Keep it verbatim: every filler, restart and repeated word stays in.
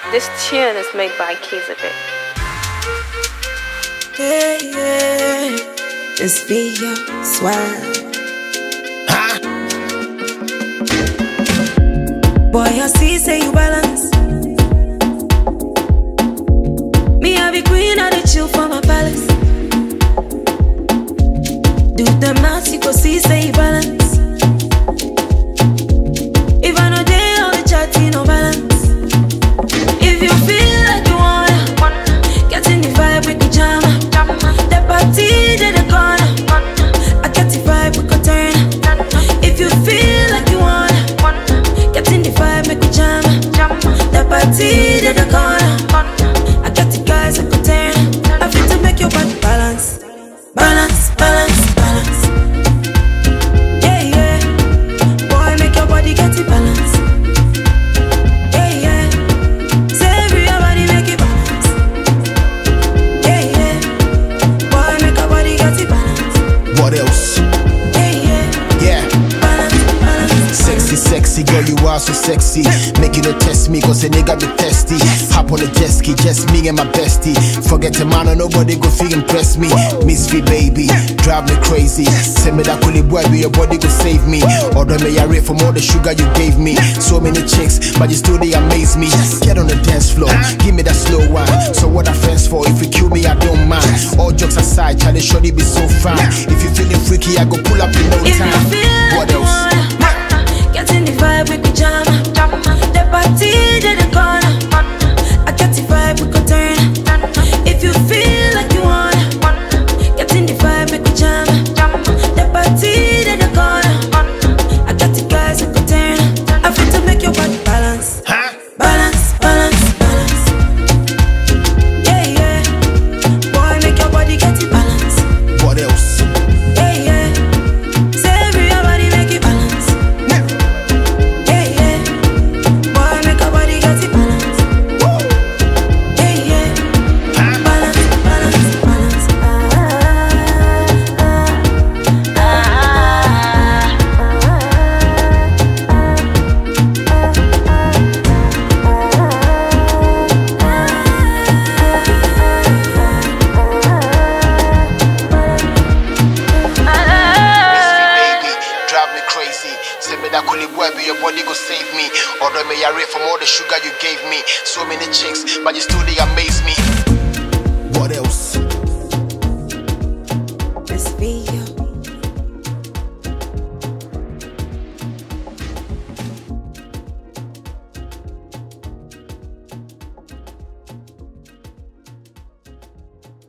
This tune is made by Kizabit. Yeah, yeah. Just be your swag. Huh? Boy, I see, say you balance. Me, I be queen, I dey chill for my palace. Do them nuts, you go see, say you balance. If I know day, all the chatty, no balance. If you feel like you wanna get in the vibe with the jama, the party in the corner, I get the vibe, we go turn. If you feel like you wanna get in the vibe, make the jama, the party in the corner, I get the guys, we go turn. I feel to make your body balance, balance, balance, balance. Yeah, yeah. Boy, make your body get it balance. Yeah, yeah. Say everybody make it balance. Yeah, yeah. Boy, make your body get it balance. What else? Yeah, yeah. Yeah. Balance, balance. Sexy, sexy, girl, you are so sexy. Make you no test me, cause a nigga be thirsty. Hop on the jet ski, just me and my bestie. Forget the man, nobody go feel impress me. Miss V, baby, drive me crazy. Send me that coolie boy, your body go save me. Order me a rate from all the sugar you gave me. So many chicks, but you still they amaze me. Get on the dance floor, give me that slow one. So what I fence for, if you kill me, I don't mind. All jokes aside, Charlie Shorty be so fine. If you feeling freaky, I go pull up in no If time. you feel What like you else? wanna get in the vibe with the jama, the party in the corner, I get the vibe, we go turn. If you feel like you wanna get in the vibe with the jama, the party in the corner, I got the guys, we go turn. I feel to make your body balance, Huh? balance, balance, balance. Yeah, yeah. Boy, make your body get it balance. What else? Yeah, yeah. Say everybody make it balance. Yeah, yeah. Boy, make your body get it balance. Yeah, yeah. Balance, balance, balance. Baby, drive me crazy. Send me that coolie boy, be your body go save me. Order me a rate from all the sugar you gave me. So many chicks, but you still they amaze me. What else?